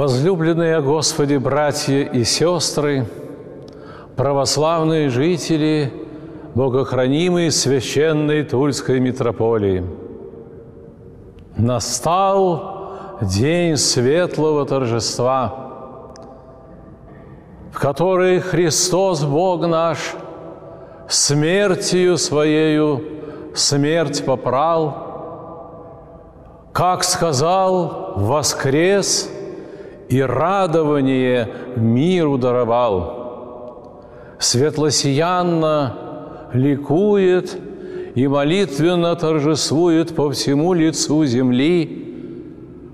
Возлюбленные Господи, братья и сестры, православные жители богохранимой священной Тульской митрополии, настал день светлого торжества, в который Христос, Бог наш, смертью Своею смерть попрал, как сказал, воскрес и радование миру даровал. Светлосиянно ликует и молитвенно торжествует по всему лицу земли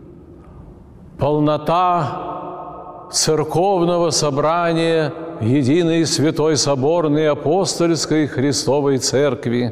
полнота церковного собрания единой святой соборной апостольской Христовой Церкви,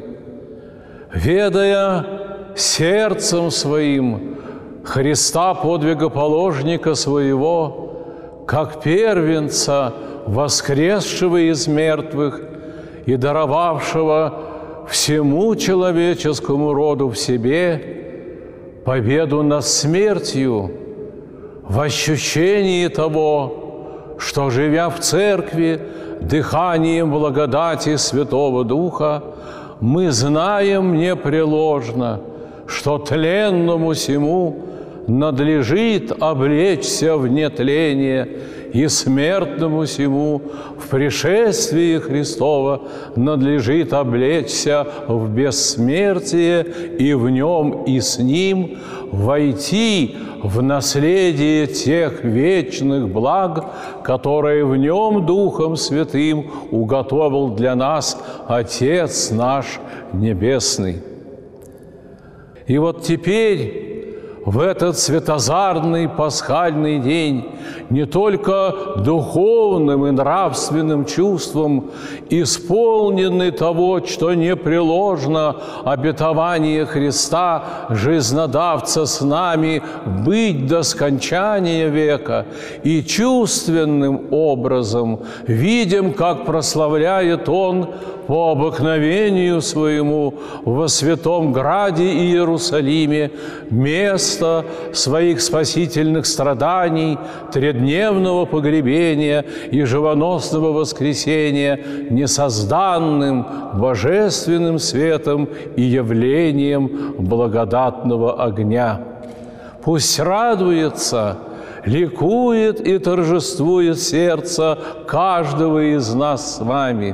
ведая сердцем своим Христа, подвигоположника своего, как первенца, воскресшего из мертвых и даровавшего всему человеческому роду в себе победу над смертью, в ощущении того, что, живя в Церкви, дыханием благодати Святого Духа, мы знаем непреложно, что тленному сему надлежит облечься в нетление, и смертному сему в пришествии Христова надлежит облечься в бессмертие, и в нем и с ним войти в наследие тех вечных благ, которые в нем Духом Святым уготовил для нас Отец наш Небесный. И вот теперь, в этот светозарный пасхальный день, не только духовным и нравственным чувством, исполненный того, что непреложно обетование Христа, жизнодавца с нами, быть до скончания века, и чувственным образом видим, как прославляет Он по обыкновению своему во Святом Граде Иерусалиме место своих спасительных страданий, тредневного погребения и живоносного воскресения несозданным божественным светом и явлением благодатного огня. Пусть радуется, ликует и торжествует сердце каждого из нас с вами.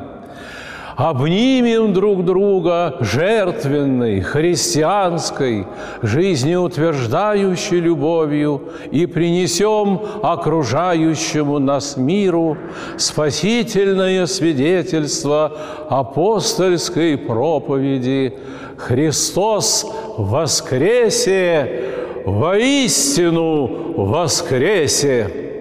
Обнимем друг друга жертвенной, христианской, жизнеутверждающей любовью и принесем окружающему нас миру спасительное свидетельство апостольской проповеди: «Христос воскресе! Воистину воскресе!»